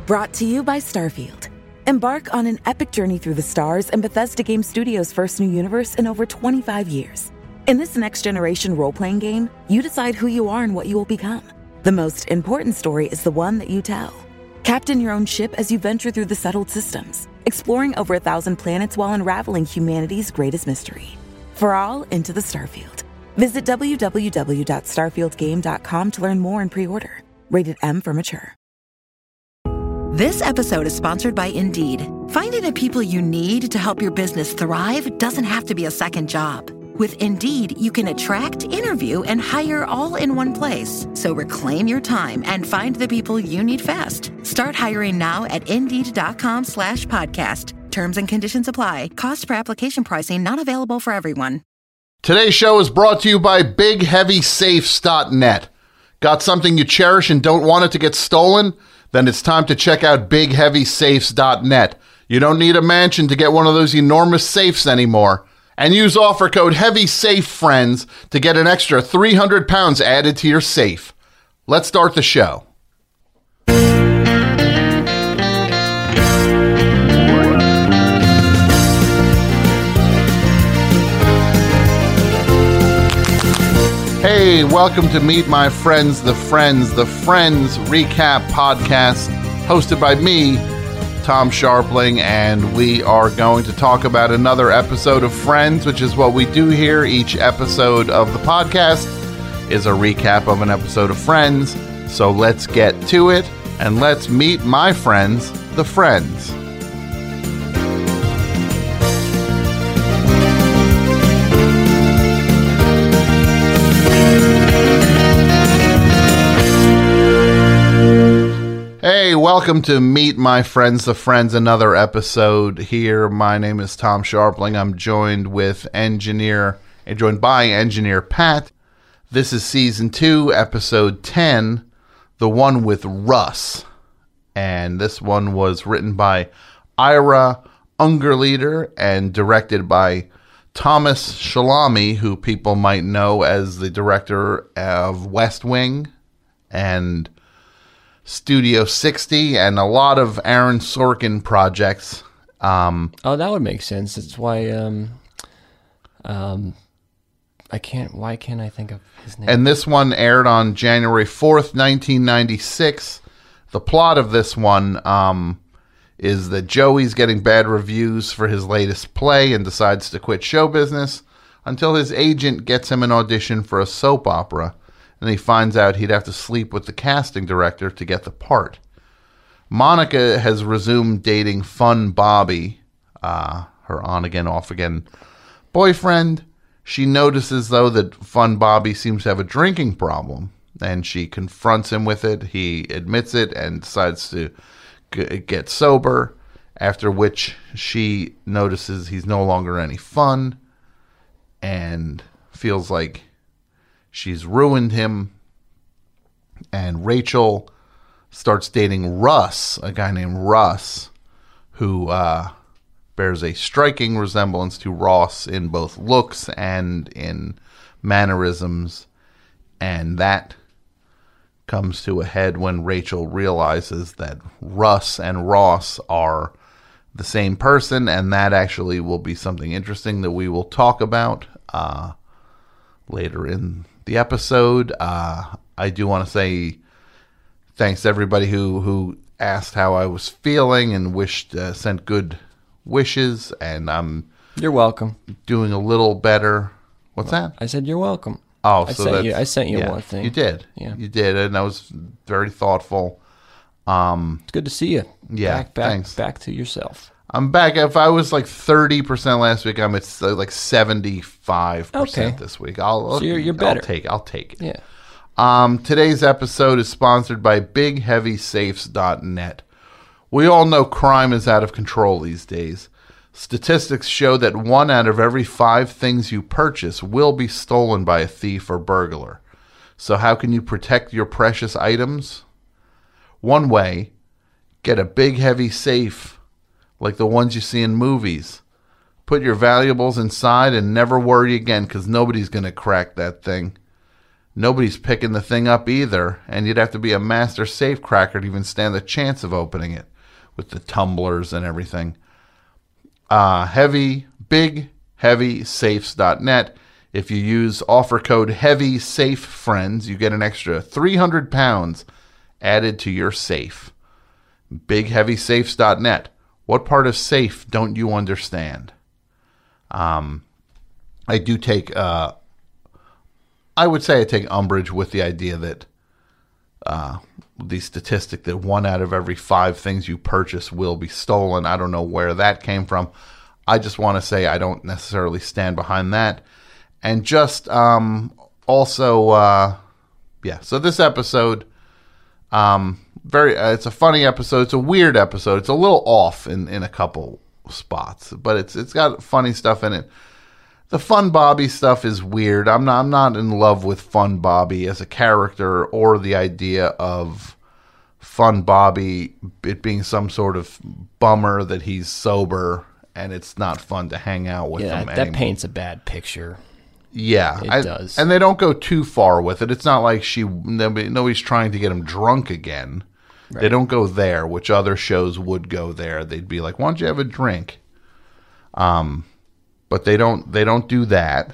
Brought to you by Starfield. Embark on an epic journey through the stars in Bethesda Game Studios' first new universe in over 25 years. In this next-generation role-playing game, you decide who you are and what you will become. The most important story is the one that you tell. Captain your own ship as you venture through the settled systems, exploring over 1,000 planets while unraveling humanity's greatest mystery. For all, into the Starfield. Visit www.starfieldgame.com to learn more and pre-order. Rated M for mature. This episode is sponsored by Indeed. Finding the people you need to help your business thrive doesn't have to be a second job. With Indeed, you can attract, interview, and hire all in one place. So reclaim your time and find the people you need fast. Start hiring now at Indeed.com/podcast. Terms and conditions apply. Cost per application pricing not available for everyone. Today's show is brought to you by BigHeavySafes.net. Got something you cherish and don't want it to get stolen? Then it's time to check out BigHeavySafes.net. You don't need a mansion to get one of those enormous safes anymore. And use offer code HEAVYSAFEFRIENDS to get an extra 300 pounds added to your safe. Let's start the show. Hey, welcome to Meet My Friends, the Friends Recap Podcast, hosted by me, Tom Scharpling, and we are going to talk about another episode of Friends, which is what we do here. Each episode of the podcast is a recap of an episode of Friends. So let's get to it, and let's meet my friends, the Friends. Hey, welcome to Meet My Friends, the Friends, another episode here. My name is Tom Scharpling. I'm joined by engineer Pat. This is season 2, episode 10, the one with Russ. And this one was written by Ira Ungerleider and directed by Thomas Shalami, who people might know as the director of West Wing and Studio 60 and a lot of Aaron Sorkin projects. Oh, that would make sense. That's why why can't I think of his name? And this one aired on January 4th, 1996. The plot of this one is that Joey's getting bad reviews for his latest play and decides to quit show business until his agent gets him an audition for a soap opera. And he finds out he'd have to sleep with the casting director to get the part. Monica has resumed dating Fun Bobby, her on-again, off-again boyfriend. She notices, though, that Fun Bobby seems to have a drinking problem, and she confronts him with it. He admits it and decides to get sober, after which she notices he's no longer any fun and feels like she's ruined him, and Rachel starts dating Russ, a guy named Russ, who bears a striking resemblance to Ross in both looks and in mannerisms, and that comes to a head when Rachel realizes that Russ and Ross are the same person, and that actually will be something interesting that we will talk about later in the episode. I do want to say thanks to everybody who asked how I was feeling and sent good wishes, and You're welcome. Doing a little better. What's that? I said you're welcome. Oh, I sent you one thing. You did. Yeah. You did, and that was very thoughtful. It's good to see you. Yeah, thanks. Back to yourself. I'm back. If I was like 30% last week, I'm at like 75% this week. So you're better. I'll take it. Yeah. Today's episode is sponsored by BigHeavySafes.net. We all know crime is out of control these days. Statistics show that 1 out of every 5 things you purchase will be stolen by a thief or burglar. So how can you protect your precious items? One way, get a big heavy safe like the ones you see in movies. Put your valuables inside and never worry again, because nobody's going to crack that thing. Nobody's picking the thing up either, and you'd have to be a master safe cracker to even stand the chance of opening it with the tumblers and everything. BigHeavySafes.net. If you use offer code HEAVYSAFEFRIENDS, you get an extra 300 pounds added to your safe. BigHeavySafes.net. What part of safe don't you understand? I do take, I would say I take umbrage with the idea that the statistic that 1 out of every 5 things you purchase will be stolen. I don't know where that came from. I just want to say I don't necessarily stand behind that. And just so this episode, it's a funny episode. It's a weird episode. It's a little off in a couple spots, but it's got funny stuff in it. The Fun Bobby stuff is weird. I'm not in love with Fun Bobby as a character or the idea of Fun Bobby it being some sort of bummer that he's sober and it's not fun to hang out with him anymore. That paints a bad picture. Yeah, it does. And they don't go too far with it. It's not like nobody's trying to get him drunk again. Right. They don't go there, which other shows would go there. They'd be like, "Why don't you have a drink?" But they don't do that.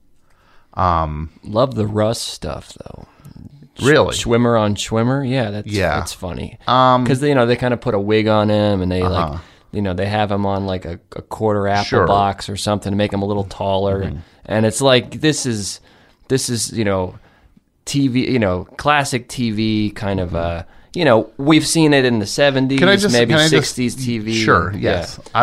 Love the Russ stuff though. Really? Schwimmer on Schwimmer? Yeah, that's funny. Because they kind of put a wig on him and they they have him on like a quarter apple box or something to make him a little taller. Mm-hmm. And it's like this is TV, classic TV kind of we've seen it in the 70s, maybe 60s TV. Sure, yes. Yeah.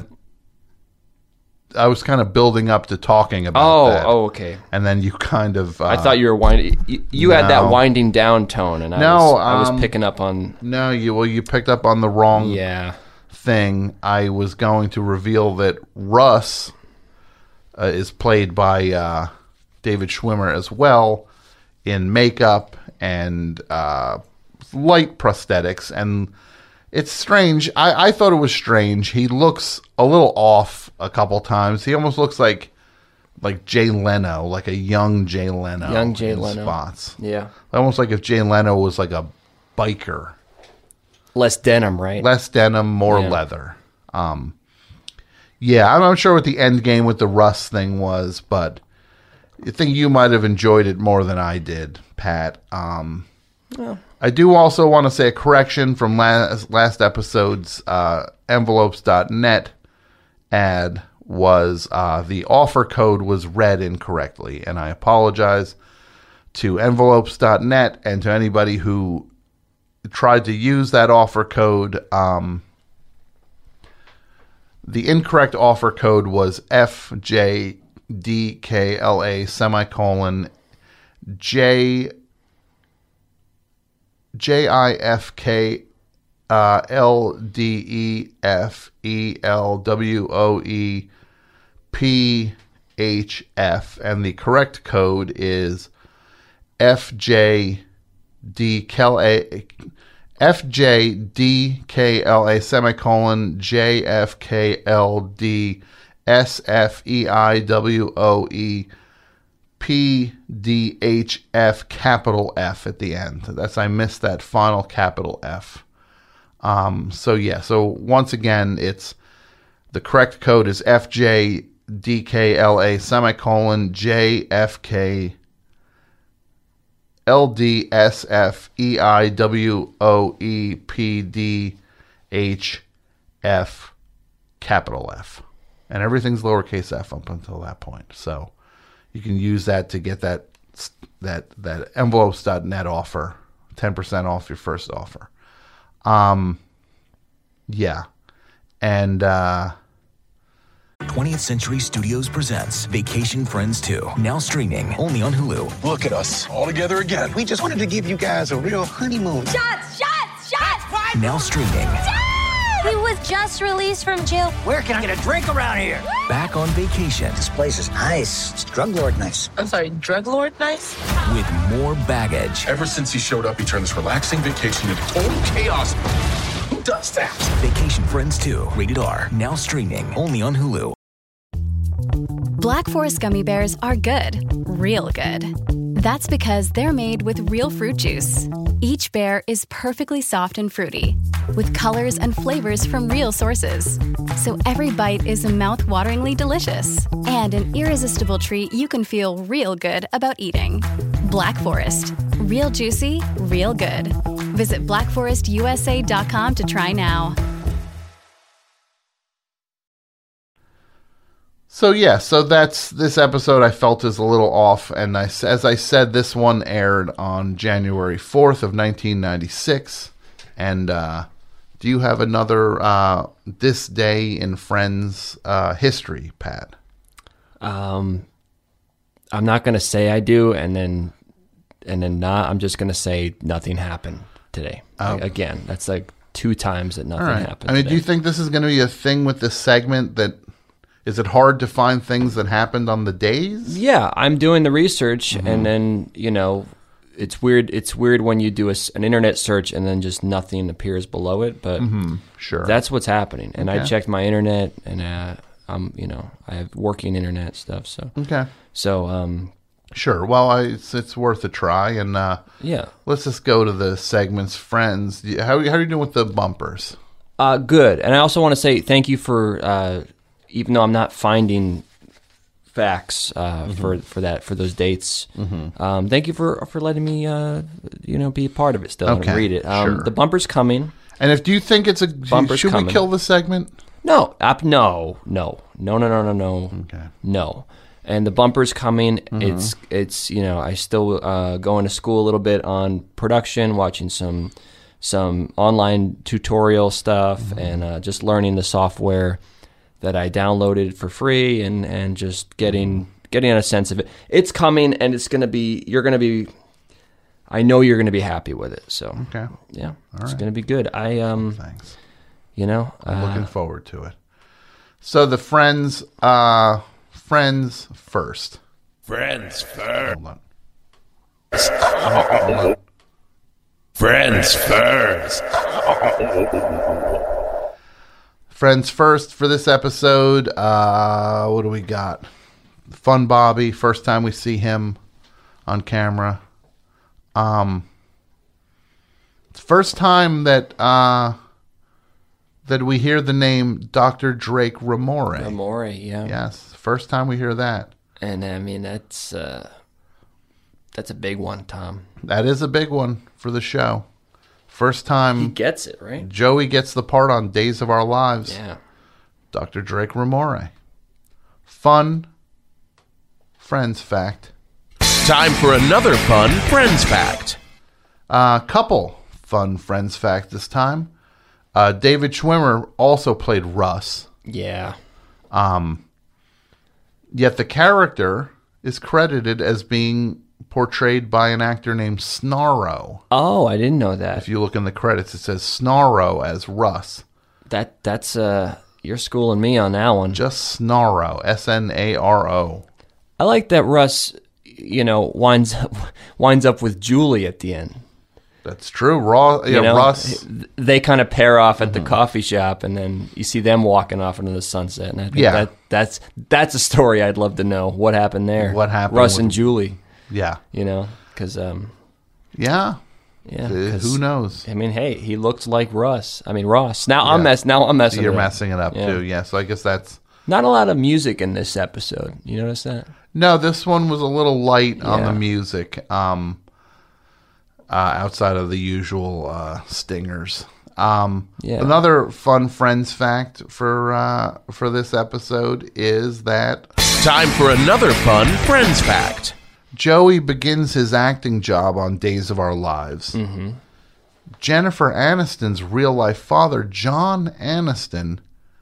I was kind of building up to talking about that. Oh, okay. And then you kind of... I thought you were winding... You had that winding down tone, and I was picking up on... No, you picked up on the wrong thing. I was going to reveal that Russ is played by David Schwimmer as well in makeup and light prosthetics, and it's strange. I thought it was strange. He looks a little off a couple times. He almost looks like Jay Leno, like a young Jay Leno. Young Jay Leno. Spots. Yeah. Almost like if Jay Leno was like a biker. Less denim, right? Less denim, more leather. Yeah, I'm not sure what the end game with the Russ thing was, but I think you might have enjoyed it more than I did, Pat. I do also want to say a correction from last episode's envelopes.net ad was the offer code was read incorrectly, and I apologize to envelopes.net and to anybody who tried to use that offer code. The incorrect offer code was FJDKLA semicolon JIFK LDEFELWOEPHF, and the correct code is FJDKLA semicolon JFKLD SFEIWOEPDHF capital F at the end. I missed that final capital F. So once again, it's the correct code is FJDKLA semicolon JFK LDSFEIWOEPDHF capital F. And everything's lowercase f up until that point. So you can use that to get that envelopes.net offer, 10% off your first offer. Yeah. And 20th Century Studios presents Vacation Friends 2, now streaming only on Hulu. Look at us, all together again. We just wanted to give you guys a real honeymoon. Shots! Now streaming. He was just released from jail. Where can I get a drink around here? Back on vacation. This place is nice. It's drug lord nice. I'm sorry, drug lord nice? With more baggage. Ever since he showed up, he turned this relaxing vacation into total chaos. Who does that? Vacation Friends 2, rated R, now streaming only on Hulu. Black Forest gummy bears are good, real good. That's because they're made with real fruit juice. Each bear is perfectly soft and fruity, with colors and flavors from real sources. So every bite is mouth-wateringly delicious and an irresistible treat you can feel real good about eating. Black Forest. Real juicy, real good. Visit blackforestusa.com to try now. So that's this episode I felt is a little off, and as I said, this one aired on January 4th of 1996. And do you have another This Day in Friends history, Pat? I'm not going to say I do, and then not. I'm just going to say nothing happened today. Again, that's like 2 times that nothing happened. I mean, today. do you think this is going to be a thing with this segment that... Is it hard to find things that happened on the days? Yeah, I'm doing the research, and then, it's weird. It's weird when you do an internet search and then just nothing appears below it, but sure, that's what's happening. And I checked my internet, and I have working internet stuff. So sure. Well, it's worth a try, and let's just go to the segments. Friends, how are you doing with the bumpers? Good. And I also want to say thank you for. Even though I'm not finding facts for those dates, thank you for letting me be a part of it still and read it. Sure. The bumper's coming. And do you think it's a bumper's should coming. We kill the segment? No. No. Okay. No. And the bumper's coming. It's I still going to school a little bit on production, watching some online tutorial stuff, and just learning the software that I downloaded for free, and just getting a sense of it. It's coming, and it's going to be. I know you're going to be happy with it. So it's going to be good. Thanks. I'm looking forward to it. So the friends first. Friends first. Hold on. Friends first. Friends first for this episode. What do we got? Fun Bobby. First time we see him on camera. First time that we hear the name Dr. Drake Ramore. Ramore, yeah. Yes, first time we hear that. And I mean that's a big one, Tom. That is a big one for the show. First time he gets it, right? Joey gets the part on Days of Our Lives. Yeah. Dr. Drake Ramore. Fun Friends fact. Time for another fun Friends fact. Couple fun Friends fact this time. David Schwimmer also played Russ. Yeah. Yet the character is credited as being portrayed by an actor named Snarro. Oh, I didn't know that. If you look in the credits, it says Snarro as Russ. That's you're schooling me on that one. Just Snarro, Snaro. I like that Russ, winds up with Julie at the end. That's true. Russ. They kind of pair off at the coffee shop, and then you see them walking off into the sunset. And I think that's a story I'd love to know. What happened there? What happened? Russ and Julie. Yeah. Because yeah. Yeah. Who knows? I mean, hey, he looked like Ross. Now I'm messing. You're messing it up too. Yeah. So I guess that's not a lot of music in this episode. You notice that? No, this one was a little light on the music. Outside of the usual stingers. Another fun Friends fact for this episode is that time for another fun Friends fact. Joey begins his acting job on Days of Our Lives. Mm-hmm. Jennifer Aniston's real-life father, John Aniston,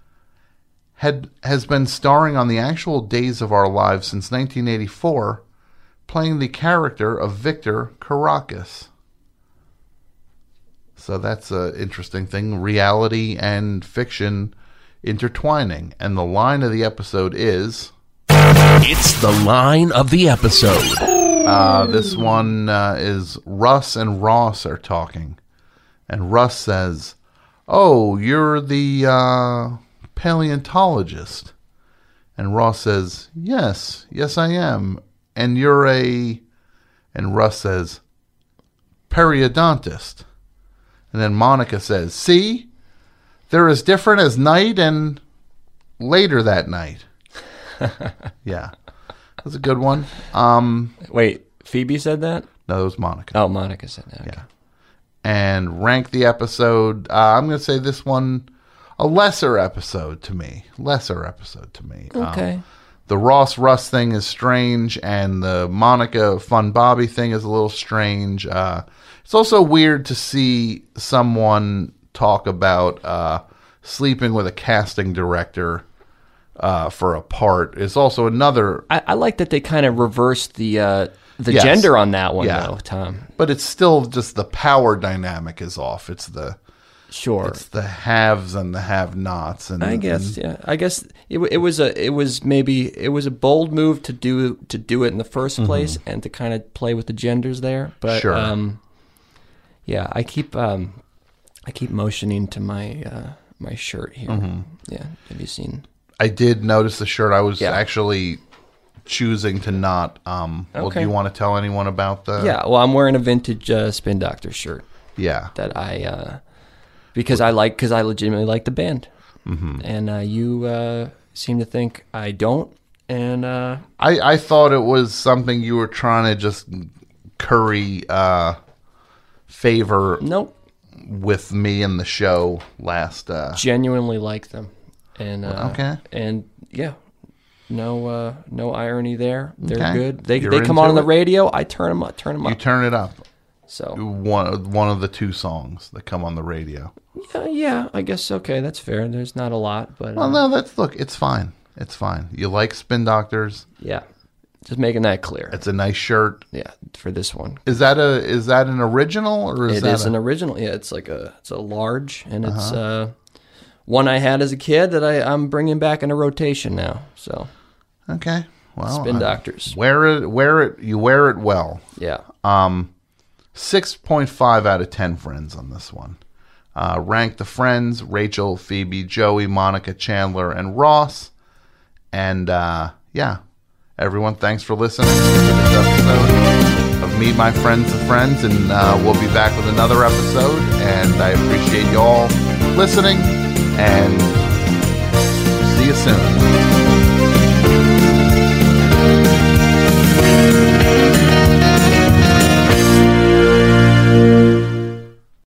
has been starring on the actual Days of Our Lives since 1984, playing the character of Victor Caracas. So that's an interesting thing, reality and fiction intertwining. And the line of the episode is... It's the line of the episode. This one is Russ and Ross are talking. And Russ says, "Oh, you're the paleontologist." And Ross says, yes, I am. And you're a And Russ says, periodontist. And then Monica says, see, they're as different as night and later that night. Yeah. That's a good one. Wait, Phoebe said that? No, it was Monica. Oh, Monica said that. Okay. Yeah. And rank the episode. I'm going to say this one a lesser episode to me. Okay. The Ross Russ thing is strange, and the Monica Fun Bobby thing is a little strange. It's also weird to see someone talk about sleeping with a casting director for a part. It's also another. I like that they kind of reversed the gender on that one, though, Tom. But it's still just the power dynamic is off. It's the it's the haves and the have-nots. And I guess it was a bold move to do it in the first place and to kind of play with the genders there. But yeah, I keep motioning to my my shirt here. Yeah, have you seen? I did notice the shirt. I was actually choosing to not. Well, do you want to tell anyone about the? Yeah, well, I'm wearing a vintage Spin Doctor shirt. Yeah, that I because I legitimately like the band, and you seem to think I don't, and I thought it was something you were trying to just curry favor. Nope. With me in the show last. Genuinely like them, and and yeah. No irony there. They're good. They come on the radio. I turn them up. You turn it up. So one of the two songs that come on the radio. Yeah. I guess okay. That's fair. There's not a lot, but well, no. It's fine. It's fine. You like Spin Doctors? Yeah. Just making that clear. It's a nice shirt. Yeah, for this one. Is that an original or is it that an original? Yeah, it's a large, and it's one I had as a kid that I'm bringing back in a rotation now. So okay, well, Spin Doctors. Wear it. You wear it well. Yeah. 6.5 out of 10 friends on this one. Rank the friends: Rachel, Phoebe, Joey, Monica, Chandler, and Ross. And yeah, everyone, thanks for listening to this episode of Meet My Friends of Friends, and we'll be back with another episode. And I appreciate you all listening, and see you soon.